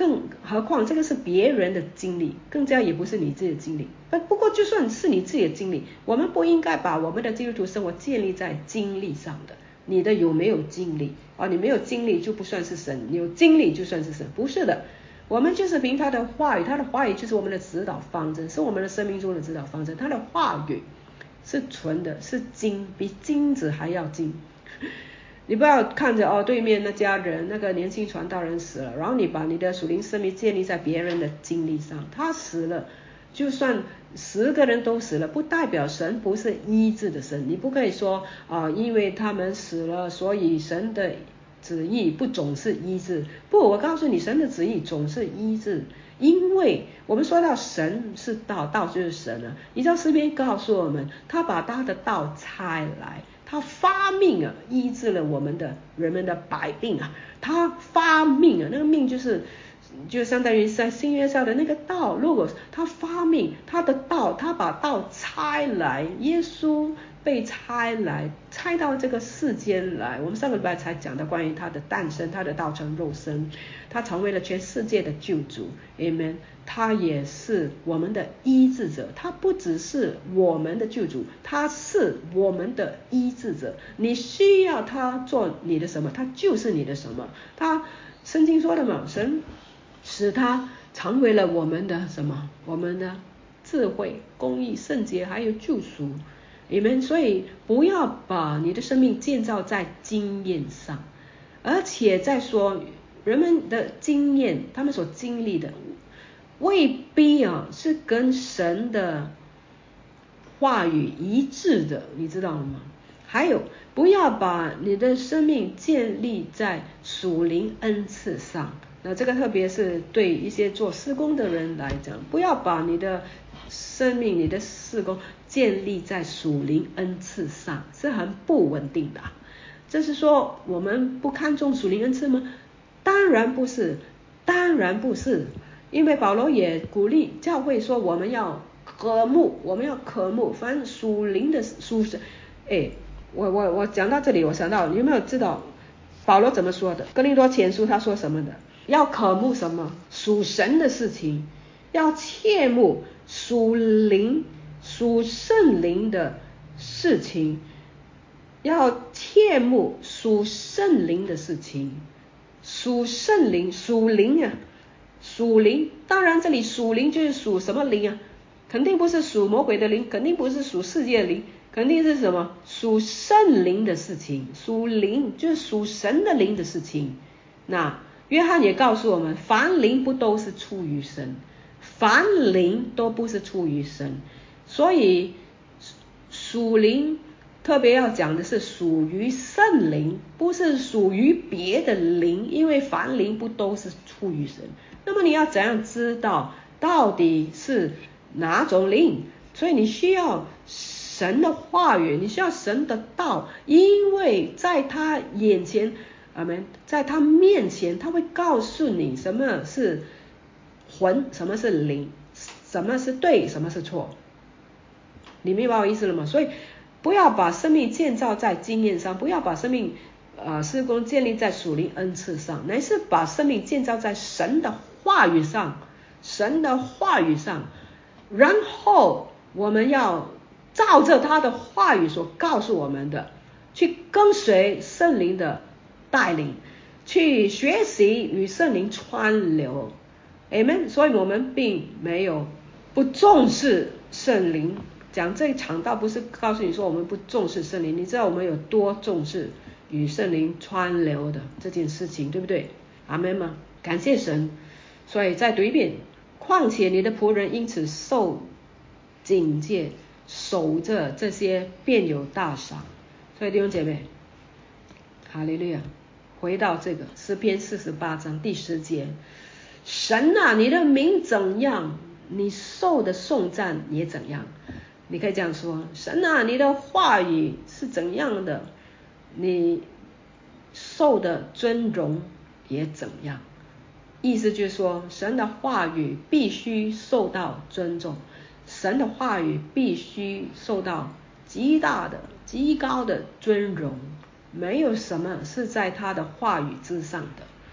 更何况这个是别人的经历，更加也不是你自己的经历。不过就算是你自己的经历，我们不应该把我们的基督徒生活建立在经历上的。你的有没有经历你没有经历就不算是神，你有经历就算是神，不是的。我们就是凭他的话语，他的话语就是我们的指导方针，是我们的生命中的指导方针。他的话语是纯的，是金，比金子还要金。你不要看着对面那家人那个年轻传道人死了，然后你把你的属灵生命建立在别人的经历上。他死了，就算10个人都死了，不代表神不是医治的神。你不可以说因为他们死了，所以神的旨意不总是医治。不，我告诉你，神的旨意总是医治。因为我们说到神是道，道就是神了。你知道诗篇告诉我们，他把他的道差来，他发命医治了我们的人们的百病他发命那个命就相当于在新约上的那个道。如果他发命，他的道，他把道差来，耶稣被差来，差到这个世间来。我们上个礼拜才讲到关于他的诞生，他的道成肉身，他成为了全世界的救主 Amen。 他也是我们的医治者，他不只是我们的救主，他是我们的医治者。你需要他做你的什么，他就是你的什么。他圣经说的嘛，神使他成为了我们的什么，我们的智慧、公义、圣洁还有救赎。你们所以不要把你的生命建造在经验上，而且再说人们的经验，他们所经历的未必是跟神的话语一致的，你知道吗？还有，不要把你的生命建立在属灵恩赐上。那这个特别是对一些做事工的人来讲，不要把你的生命、你的事工建立在属灵恩赐上，是很不稳定的。这是说我们不看重属灵恩赐吗？当然不是，当然不是。因为保罗也鼓励教会说，我们要渴慕，凡正属灵的属神。我讲到这里，我想到你有没有知道保罗怎么说的？哥林多前书他说什么的？要渴慕什么？属神的事情，要切慕属灵、属圣灵的事情，要切慕属圣灵的事情。属圣灵、属灵属灵，当然这里属灵就是属什么灵肯定不是属魔鬼的灵，肯定不是属世界的灵，肯定是什么？属圣灵的事情。属灵就是属神的灵的事情。那约翰也告诉我们，凡灵不都是出于神，凡灵都不是出于神。所以属灵特别要讲的是属于圣灵，不是属于别的灵，因为凡灵不都是出于神。那么你要怎样知道到底是哪种灵？所以你需要神的话语，你需要神的道，因为在他眼前，在他面前，他会告诉你什么是魂，什么是灵，什么是对，什么是错。你明白我意思了吗？所以不要把生命建造在经验上，不要把生命事工建立在属灵恩赐上，乃是把生命建造在神的话语上，神的话语上。然后我们要照着他的话语所告诉我们的，去跟随圣灵的带领，去学习与圣灵川流。 Amen。 所以我们并没有不重视圣灵，讲这一场道不是告诉你说我们不重视圣灵，你知道我们有多重视与圣灵川流的这件事情，对不对？阿们吗？感谢神。所以再读一遍，况且你的仆人因此受警戒，守着这些便有大赏。所以弟兄姐妹，哈利路亚。回到这个诗篇48章第10节，神你的名怎样，你受的颂赞也怎样。你可以这样说，神你的话语是怎样的，你受的尊荣也怎样。意思就是说，神的话语必须受到尊重，神的话语必须受到极大的极高的尊荣，没有什么是在他的话语之上的。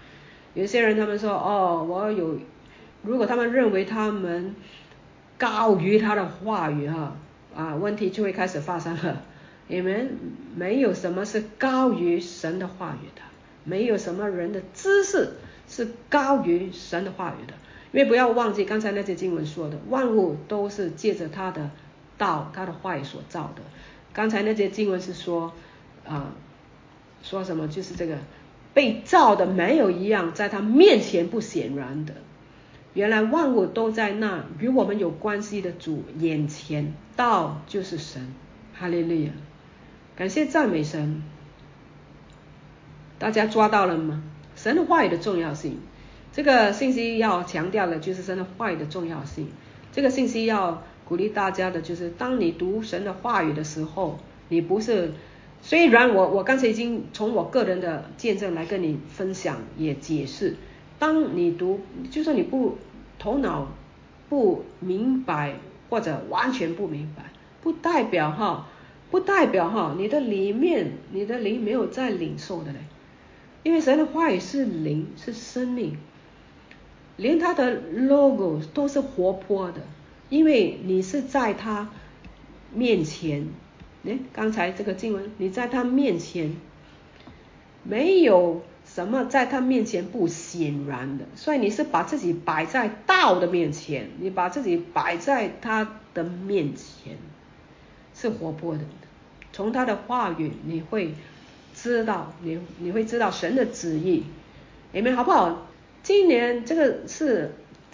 有些人他们说如果他们认为他们高于他的话语问题就会开始发生了。你们没有什么是高于神的话语的，没有什么人的知识是高于神的话语的。因为不要忘记刚才那些经文说的，万物都是借着他的道，他的话语所造的。刚才那些经文是说说什么，就是这个被造的没有一样在他面前不显然的。原来万物都在那与我们有关系的主眼前，道就是神。哈利路亚，感谢赞美神。大家抓到了吗？神的话语的重要性，这个信息要强调的就是神的话语的重要性。这个信息要鼓励大家的就是当你读神的话语的时候，你不是，虽然我刚才已经从我个人的见证来跟你分享也解释，当你读，就算你头脑不明白或者完全不明白，不代表你的里面你的灵没有在领受的嘞。因为神的话语是灵，是生命，连他的 logo 都是活泼的，因为你是在他面前。刚才这个经文，你在他面前，没有什么在他面前不显然的，所以你是把自己摆在道的面前，你把自己摆在他的面前，是活泼的。从他的话语你会知道，你会知道神的旨意。你们好不好？今年这个是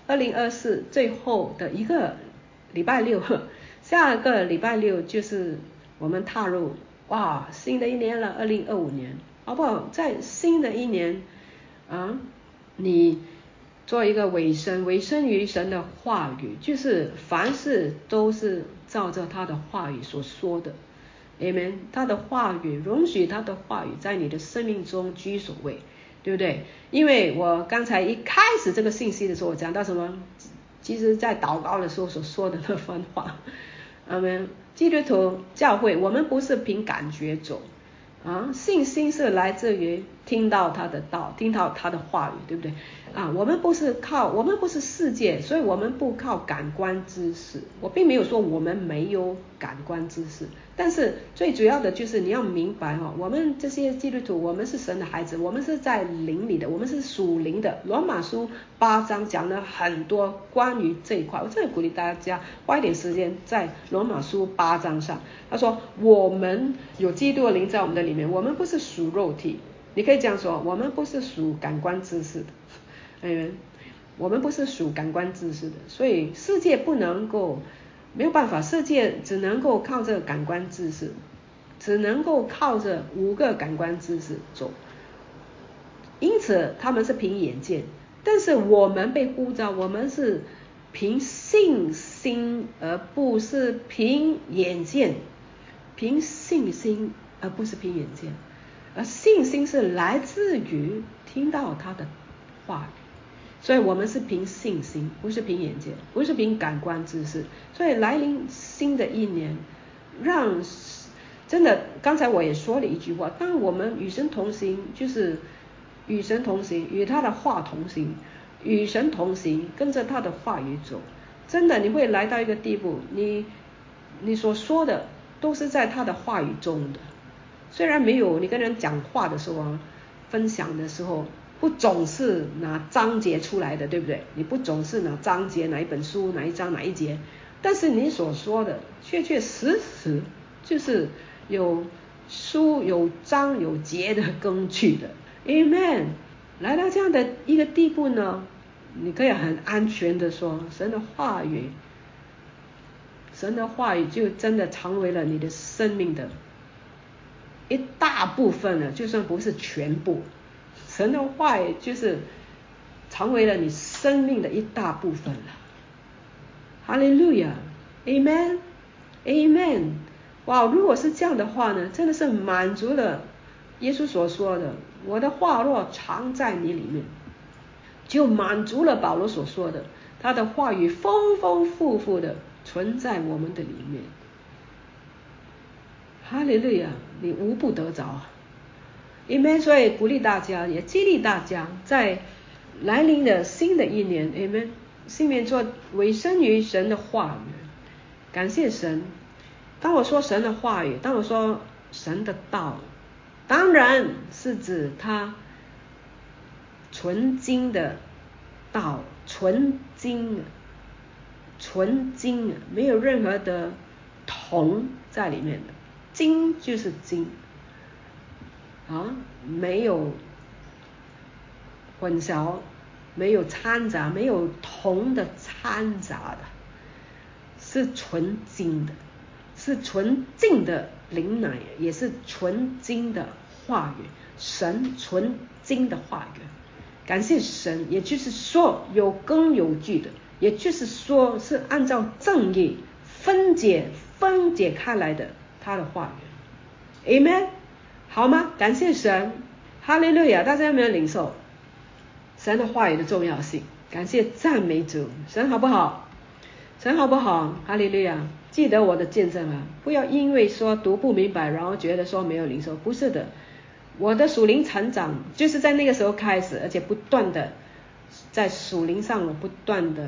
2024最后的一个礼拜六，下个礼拜六就是我们踏入新的一年了，2025年，好不好？在新的一年你做一个委身于神的话语，就是凡事都是照着他的话语所说的。Amen， 他的话语，容许他的话语在你的生命中居首位，对不对？因为我刚才一开始这个信息的时候，我讲到什么？其实在祷告的时候所说的那番话。基督徒教会，我们不是凭感觉走信心是来自于听到他的道，听到他的话语，对不对我们不是世界，所以我们不靠感官知识。我并没有说我们没有感官知识，但是最主要的就是你要明白我们这些基督徒，我们是神的孩子，我们是在灵里的，我们是属灵的。罗马书8章讲了很多关于这一块，我真的鼓励大家花一点时间在罗马书8章上。他说我们有基督的灵在我们的里面，我们不是属肉体，你可以这样说，我们不是属感官知识的。我们不是属感官知识的，所以世界没有办法，世界只能够靠着感官知识，只能够靠着5个感官知识走，因此他们是凭眼见。但是我们被呼召，我们是凭信心，而不是凭眼见，凭信心而不是凭眼见。而信心是来自于听到他的话语，所以我们是凭信心，不是凭眼见，不是凭感官知识。所以来临新的一年，真的刚才我也说了一句话，当我们与神同行，就是与神同行，与他的话同行，与神同行，跟着他的话语走，真的你会来到一个地步，你所说的都是在他的话语中的。虽然没有你跟人讲话的时候分享的时候不总是拿章节出来的，对不对？你不总是拿章节，哪一本书，哪一章，哪一节，但是你所说的确确实实就是有书有章有节的根据的。 Amen。 来到这样的一个地步呢，你可以很安全的说，神的话语就真的成为了你的生命的一大部分了，就算不是全部，神的话语就是成为了你生命的一大部分了。哈利路亚 Amen Amen。 如果是这样的话呢，真的是满足了耶稣所说的，我的话若藏在你里面，就满足了保罗所说的，他的话语丰丰富富的存在我们的里面。哈利路亚，你无不得着。Amen。 所以鼓励大家，也激励大家，在来临的新的一年 Amen， 新年做委身于神的话语，感谢神。当我说神的话语，当我说神的道，当然是指他纯金的道，纯金，没有任何的铜在里面的，金就是金啊，没有混淆，没有掺杂，没有铜的掺杂的，是纯金的，是纯净的灵奶，也是纯金的话语，神纯金的话语。感谢神，也就是说有根有据的，也就是说是按照正义分解开来的他的话语。 Amen， 好吗？感谢神，哈利路亚。大家有没有领受神的话语的重要性？感谢赞美主，神好不好？神好不好？哈利路亚。记得我的见证啊，不要因为说读不明白然后觉得说没有领受，不是的，我的属灵成长就是在那个时候开始，而且不断的在属灵上我不断的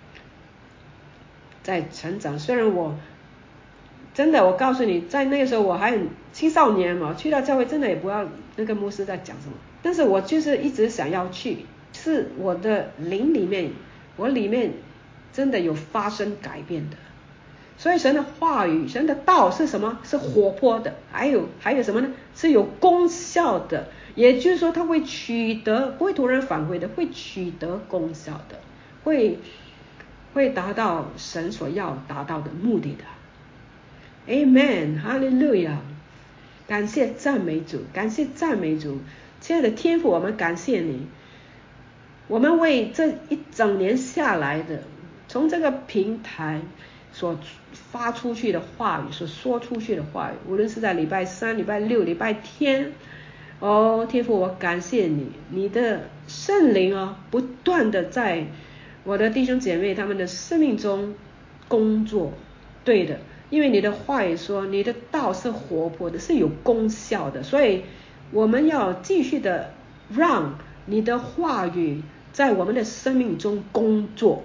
在成长。虽然我真的，我告诉你，在那个时候我还很青少年嘛，去到教会真的也不要那个牧师在讲什么，但是我就是一直想要去，是我的灵里面，我里面真的有发生改变的。所以神的话语，神的道是什么？是活泼的，还有什么呢？是有功效的，也就是说它会取得，不会突然返回的，会取得功效的，会达到神所要达到的目的的。 Amen， 哈利路亚。感谢赞美主，感谢赞美主。亲爱的天父，我们感谢你，我们为这一整年下来的，从这个平台所发出去的话语，所说出去的话语，无论是在礼拜三、礼拜六、礼拜天，天父，我感谢你，你的圣灵不断的在我的弟兄姐妹他们的生命中工作。对的，因为你的话语说你的道是活泼的，是有功效的，所以我们要继续的让你的话语在我们的生命中工作。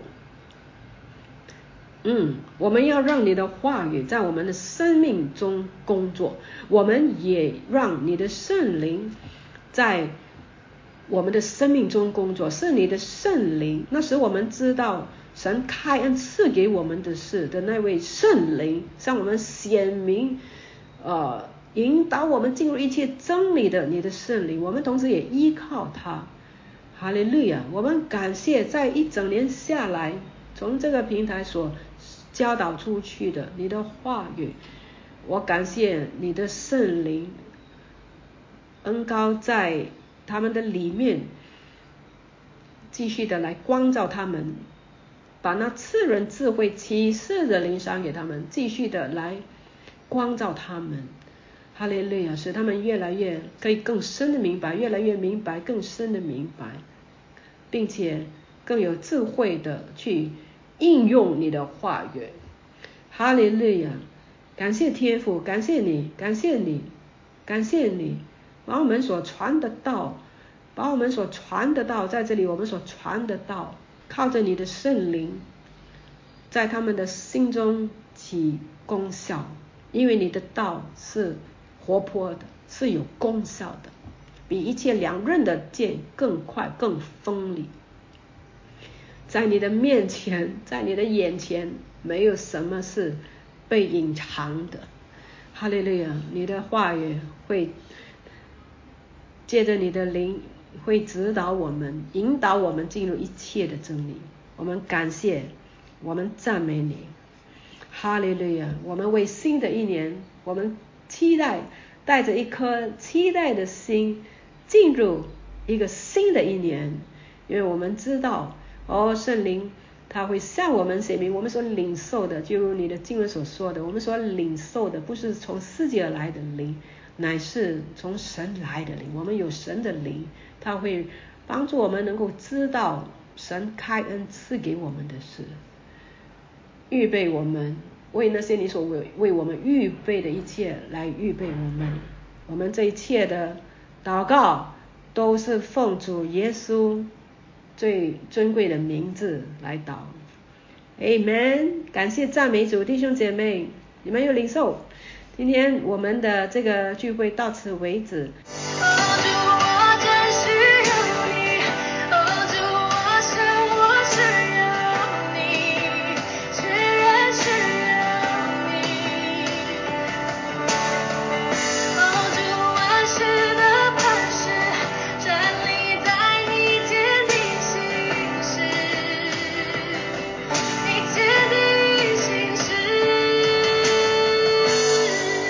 我们要让你的话语在我们的生命中工作，我们也让你的圣灵在我们的生命中工作。是你的圣灵，那时我们知道神开恩赐给我们的是的那位圣灵，向我们显明引导我们进入一切真理的你的圣灵，我们同时也依靠他。哈利路亚。我们感谢在一整年下来，从这个平台所教导出去的你的话语，我感谢你的圣灵恩膏在他们的里面继续的来光照他们，把那赐人智慧启示的灵赏给他们，继续的来光照他们。哈利路亚。使他们越来越可以更深的明白，越来越明白，更深的明白，并且更有智慧的去应用你的话语。哈利路亚。感谢天父，感谢你，感谢你，感谢你，把我们所传的道，在这里我们所传的道，靠着你的圣灵在他们的心中起功效，因为你的道是活泼的，是有功效的，比一切两刃的剑更快更锋利。在你的面前，在你的眼前，没有什么是被隐藏的。哈利路亚。你的话语会借着你的灵会指导我们，引导我们进入一切的真理。我们感谢，我们赞美你。哈利路亚。我们为新的一年，我们期待，带着一颗期待的心进入一个新的一年，因为我们知道圣灵他会向我们显明，我们所领受的，就如你的经文所说的，我们所领受的不是从世界而来的灵，乃是从神来的灵。我们有神的灵，他会帮助我们能够知道神开恩赐给我们的事，预备我们为那些你所为我们预备的一切来预备我们。我们这一切的祷告都是奉主耶稣最尊贵的名字来祷。Amen， 感谢赞美主，弟兄姐妹，你们有领受？今天我们的这个聚会到此为止。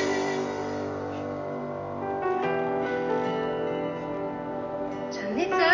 你在